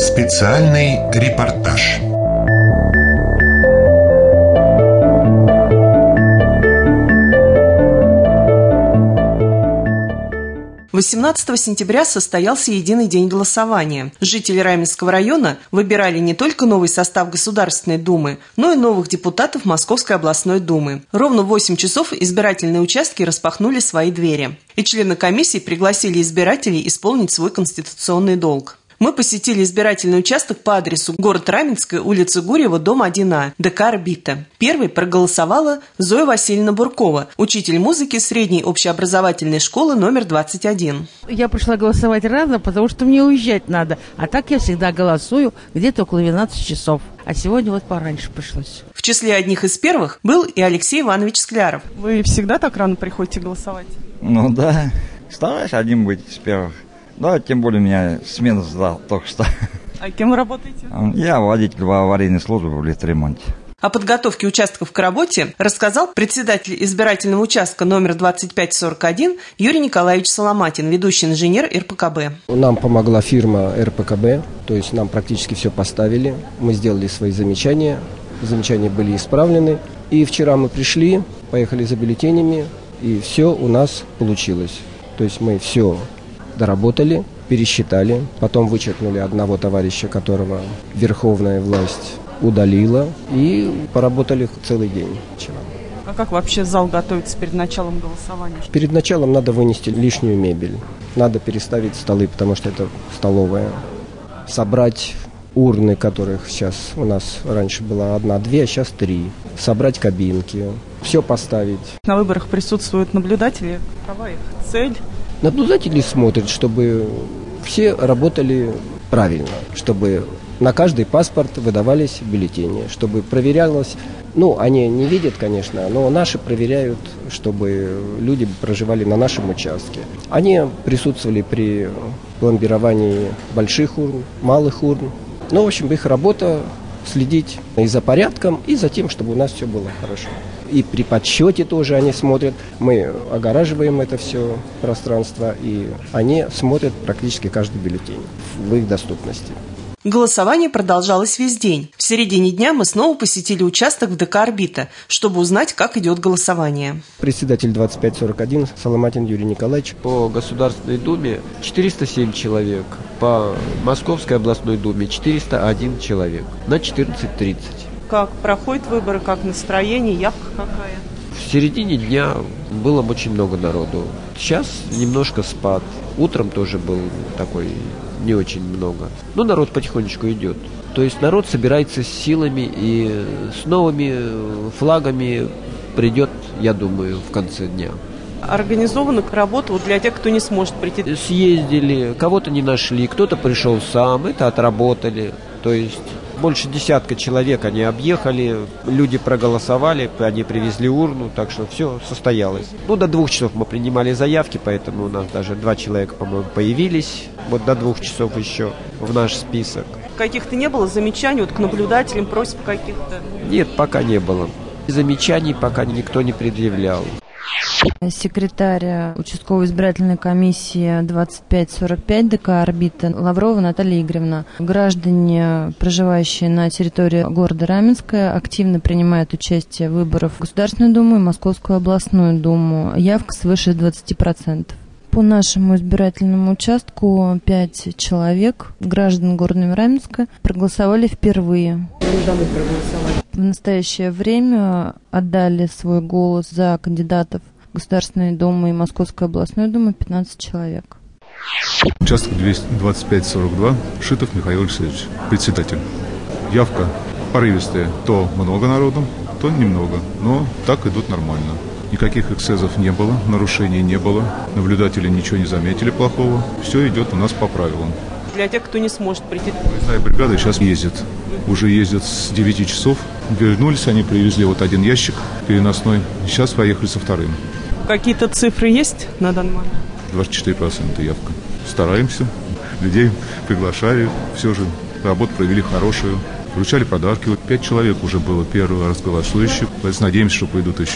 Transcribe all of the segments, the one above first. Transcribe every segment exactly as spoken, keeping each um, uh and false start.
Специальный репортаж. восемнадцатого сентября состоялся единый день голосования. Жители Раменского района выбирали не только новый состав Государственной Думы, но и новых депутатов Московской областной думы. Ровно в восемь часов избирательные участки распахнули свои двери, и члены комиссии пригласили избирателей исполнить свой конституционный долг. Мы посетили избирательный участок по адресу город Раменская, улица Гурьева, дом один А, ДК «Орбита». Первой проголосовала Зоя Васильевна Буркова, учитель музыки средней общеобразовательной школы номер двадцать один. Я пришла голосовать рано, потому что мне уезжать надо. А так я всегда голосую где-то около двенадцати часов. А сегодня вот пораньше пришлось. В числе одних из первых был и Алексей Иванович Скляров. Вы всегда так рано приходите голосовать? Ну да, стараюсь один быть из первых. Да, тем более меня смена сдал только что. А кем вы работаете? Я водитель в аварийной службе в лифтремонте. О подготовке участков к работе рассказал председатель избирательного участка номер двадцать пять сорок один Юрий Николаевич Соломатин, ведущий инженер эр пэ ка бэ. Нам помогла фирма эр пэ ка бэ, то есть нам практически все поставили. Мы сделали свои замечания, замечания были исправлены. И вчера мы пришли, поехали за бюллетенями, и все у нас получилось. То есть мы все доработали, пересчитали, потом вычеркнули одного товарища, которого верховная власть удалила, и поработали целый день вчера. А как вообще зал готовится перед началом голосования? Перед началом надо вынести лишнюю мебель, надо переставить столы, потому что это столовая, собрать урны, которых сейчас у нас раньше была одна-две, а сейчас три, собрать кабинки, все поставить. На выборах присутствуют наблюдатели, какова их цель? Наблюдатели смотрят, чтобы все работали правильно, чтобы на каждый паспорт выдавались бюллетени, чтобы проверялось, ну, они не видят, конечно, но наши проверяют, чтобы люди проживали на нашем участке. Они присутствовали при пломбировании больших урн, малых урн. Ну, в общем, их работа следить и за порядком, и за тем, чтобы у нас все было хорошо. И при подсчете тоже они смотрят. Мы огораживаем это все пространство, и они смотрят практически каждый бюллетень в их доступности. Голосование продолжалось весь день. В середине дня мы снова посетили участок в ДК «Орбита», чтобы узнать, как идет голосование. Председатель двадцать пять сорок один Соломатин Юрий Николаевич. По Государственной Думе четыреста семь человек, по Московской областной Думе четыреста один человек на четырнадцать тридцать. Как проходят выборы, как настроение, явка какая? В середине дня было очень много народу. Сейчас немножко спад. Утром тоже был такой не очень много. Но народ потихонечку идет. То есть народ собирается с силами и с новыми флагами придет, я думаю, в конце дня. Организована работа вот для тех, кто не сможет прийти. Съездили, кого-то не нашли, кто-то пришел сам, это отработали. То есть больше десятка человек они объехали, люди проголосовали, они привезли урну, так что все состоялось. Ну, до двух часов мы принимали заявки, поэтому у нас даже два человека, по-моему, появились. Вот до двух часов еще в наш список. Каких-то не было замечаний вот к наблюдателям, просьб каких-то? Нет, пока не было. Замечаний пока никто не предъявлял. Секретарь участковой избирательной комиссии двадцать пять сорок пять ДК «Орбита» Лаврова Наталья Игоревна. Граждане, проживающие на территории города Раменская, активно принимают участие в выборах в Государственную Думу и Московскую областную Думу. Явка свыше двадцати процентов. По нашему избирательному участку пять человек, граждан города Раменска, проголосовали впервые. В настоящее время отдали свой голос за кандидатов Государственной Думы и Московской областной Думы пятнадцать человек. Участок двадцать пять сорок два, Шитов Михаил Алексеевич, председатель. Явка порывистая, то много народу, то немного, но так идут нормально. Никаких эксцессов не было, нарушений не было, наблюдатели ничего не заметили плохого. Все идет у нас по правилам. Для тех, кто не сможет прийти. Выездная бригада сейчас ездит. Уже ездят с девяти часов. Вернулись, они привезли вот один ящик переносной. Сейчас поехали со вторым. Какие-то цифры есть на данный момент? двадцать четыре процента явка. Стараемся. Людей приглашали. Все же работу провели хорошую. Вручали подарки. Вот пять человек уже было первый раз голосующих. Надеемся, что пойдут еще.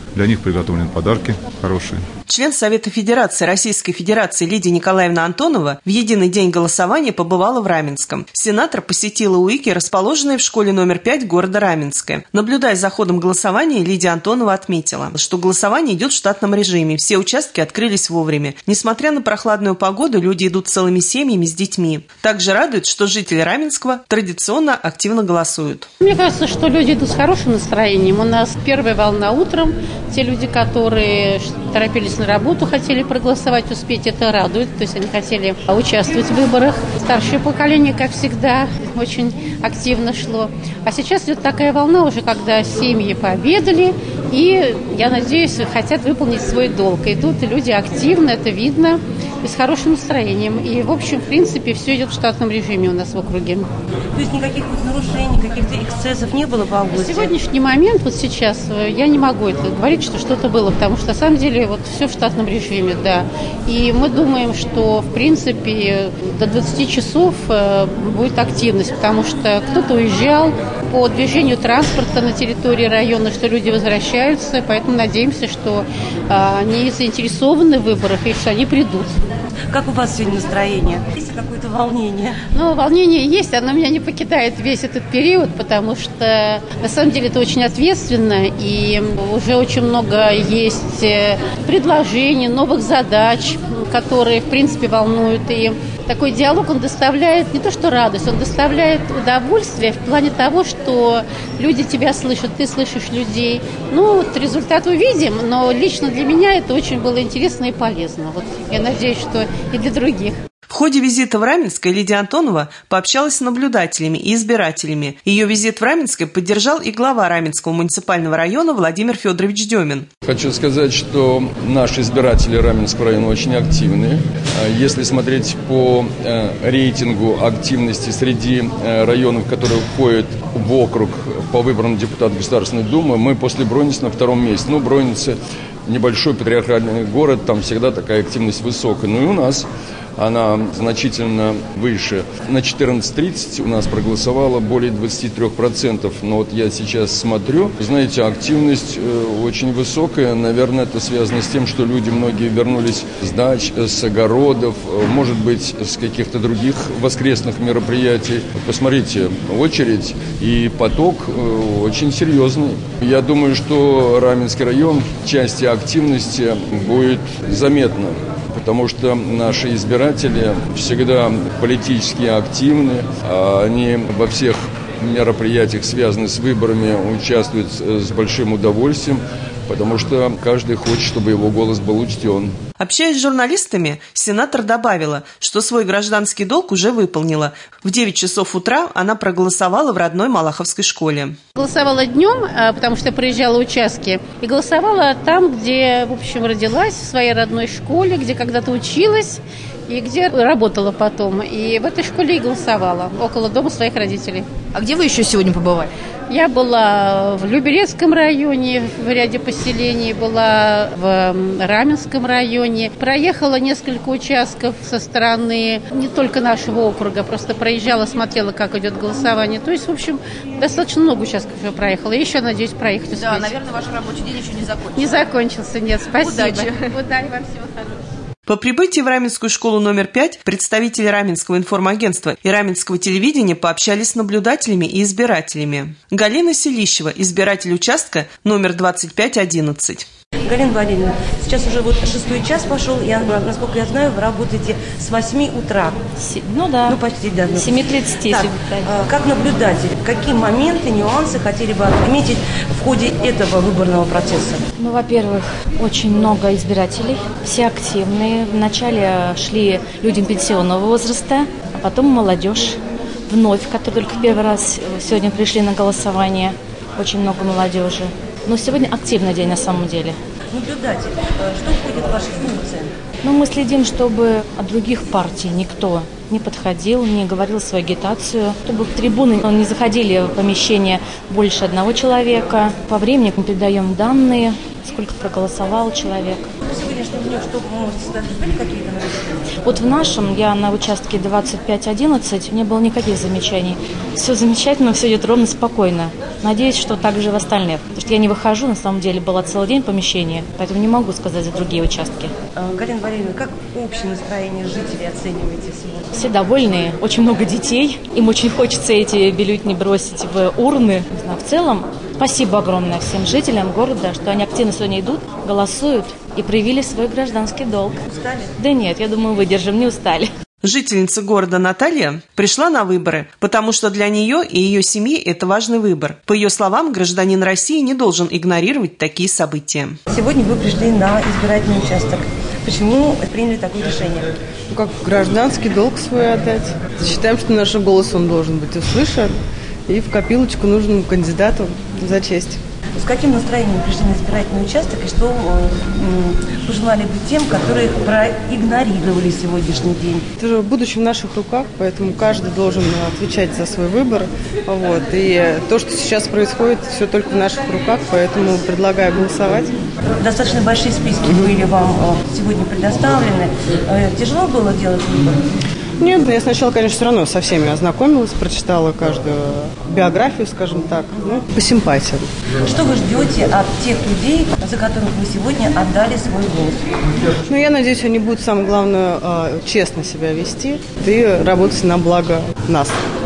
Для них приготовлены подарки хорошие. Член Совета Федерации Российской Федерации Лидия Николаевна Антонова в единый день голосования побывала в Раменском. Сенатор посетила УИКи, расположенные в школе номер пять города Раменское. Наблюдая за ходом голосования, Лидия Антонова отметила, что голосование идет в штатном режиме. Все участки открылись вовремя. Несмотря на прохладную погоду, люди идут целыми семьями с детьми. Также радует, что жители Раменского традиционно активно голосуют. Мне кажется, что люди идут с хорошим настроением. У нас первая волна утром. Те люди, которые торопились на работу, хотели проголосовать, успеть, это радует. То есть они хотели участвовать в выборах. Старшее поколение, как всегда, очень активно шло. А сейчас идет такая волна уже, когда семьи пообедали и, я надеюсь, хотят выполнить свой долг. Идут люди активно, это видно, и с хорошим настроением. И, в общем, в принципе, все идет в штатном режиме у нас в округе. То есть никаких вот нарушений, каких-то эксцессов не было по области? На сегодняшний момент, вот сейчас, я не могу это говорить, что что-то было, потому что, на самом деле, вот все в штатном режиме, да. И мы думаем, что, в принципе, до двадцати часов будет активность, потому что кто-то уезжал по движению транспорта на территории района, что люди возвращаются, поэтому надеемся, что они заинтересованы в выборах и что они придут. Как у вас сегодня настроение? Есть какое-то волнение? Ну, волнение есть, оно меня не покидает весь этот период, потому что, на самом деле, это очень ответственно, и уже очень много есть предложений, новых задач, которые, в принципе, волнуют. И такой диалог, он доставляет не то что радость, он доставляет удовольствие в плане того, что люди тебя слышат, ты слышишь людей. Ну, вот результат увидим, но лично для меня это очень было интересно и полезно. Вот я надеюсь, что и для других. В ходе визита в Раменское Лидия Антонова пообщалась с наблюдателями и избирателями. Ее визит в Раменское поддержал и глава Раменского муниципального района Владимир Федорович Демин. Хочу сказать, что наши избиратели Раменского района очень активны. Если смотреть по рейтингу активности среди районов, которые входят в округ по выборам депутата Государственной Думы, мы после Бронницы на втором месте. Ну, Бронница небольшой патриархальный город, там всегда такая активность высокая. Ну и у нас она значительно выше. На четырнадцать тридцать у нас проголосовало более двадцати трёх процентов. Но вот я сейчас смотрю, знаете, активность очень высокая. Наверное, это связано с тем, что люди многие вернулись с дач, с огородов, может быть, с каких-то других воскресных мероприятий. Посмотрите, очередь и поток очень серьезный. Я думаю, что Раменский район в части активности будет заметно, потому что наши избиратели всегда политически активны, они во всех мероприятиях, связанных с выборами, участвуют с большим удовольствием, потому что каждый хочет, чтобы его голос был учтен. Общаясь с журналистами, сенатор добавила, что свой гражданский долг уже выполнила. В девять часов утра она проголосовала в родной Малаховской школе. Голосовала днем, потому что проезжала участки, и голосовала там, где, в общем, родилась, в своей родной школе, где когда-то училась и где работала потом. И в этой школе и голосовала, около дома своих родителей. А где вы еще сегодня побывали? Я была в Люберецком районе, в ряде поселений, была в Раменском районе. Проехала несколько участков со стороны не только нашего округа, просто проезжала, смотрела, как идет голосование. То есть, в общем, достаточно много участков я проехала. И еще, надеюсь, проехать успеть. Да, наверное, ваш рабочий день еще не закончился. Не закончился, нет, спасибо. Удачи. Удачи, вам всего хорошего. По прибытии в Раменскую школу номер пять представители Раменского информагентства и Раменского телевидения пообщались с наблюдателями и избирателями. Галина Селищева, избиратель участка номер двадцать пять одиннадцать. Галина Валерьевна, сейчас уже вот шестой час пошел, я, насколько я знаю, вы работаете с восьми утра. Си, ну да, ну, почти, да. с семи тридцати, если бы а, как наблюдатель, какие моменты, нюансы хотели бы отметить в ходе этого выборного процесса? Ну, во-первых, очень много избирателей, все активные. Вначале шли люди пенсионного возраста, а потом молодежь вновь, которые только первый раз сегодня пришли на голосование. Очень много молодежи. Но сегодня активный день на самом деле. Наблюдатель, что входит в ваши функции? Ну, мы следим, чтобы от других партий никто не подходил, не говорил свою агитацию, чтобы в трибуны не заходили в помещение больше одного человека. По времени мы передаем данные, сколько проголосовал человек. По сегодняшним Танюш, что вы можете сказать? Были какие-то нарушения? Вот в нашем, я на участке двадцать пять одиннадцать, не было никаких замечаний. Все замечательно, все идет ровно, спокойно. Надеюсь, что так же в остальных. Потому что я не выхожу, на самом деле, была целый день в помещении, поэтому не могу сказать за другие участки. Галина Валерьевна, как общее настроение жителей оцениваете сегодня? Все довольные, очень много детей. Им очень хочется эти бюллетени бросить в урны. Не знаю, в целом, спасибо огромное всем жителям города, что они активно сегодня идут, голосуют и проявили свой гражданский долг. Устали? Да нет, я думаю, выдержим, не устали. Жительница города Наталья пришла на выборы, потому что для нее и ее семьи это важный выбор. По ее словам, гражданин России не должен игнорировать такие события. Сегодня вы пришли на избирательный участок. Почему приняли такое решение? Ну, как гражданский долг свой отдать. Считаем, что наш голос он должен быть услышан. И в копилочку нужному кандидату за честь. С каким настроением пришли на избирательный участок и что э, пожелали бы тем, которые проигнорировали сегодняшний день? Это же будущее в наших руках, поэтому каждый должен отвечать за свой выбор. Вот. И то, что сейчас происходит, все только в наших руках, поэтому предлагаю голосовать. Достаточно большие списки были вам сегодня предоставлены. Тяжело было делать выбор? Нет, я сначала, конечно, все равно со всеми ознакомилась, прочитала каждую биографию, скажем так, ну, по симпатиям. Что вы ждете от тех людей, за которых вы сегодня отдали свой голос? Ну, я надеюсь, они будут, самое главное, честно себя вести и работать на благо нас.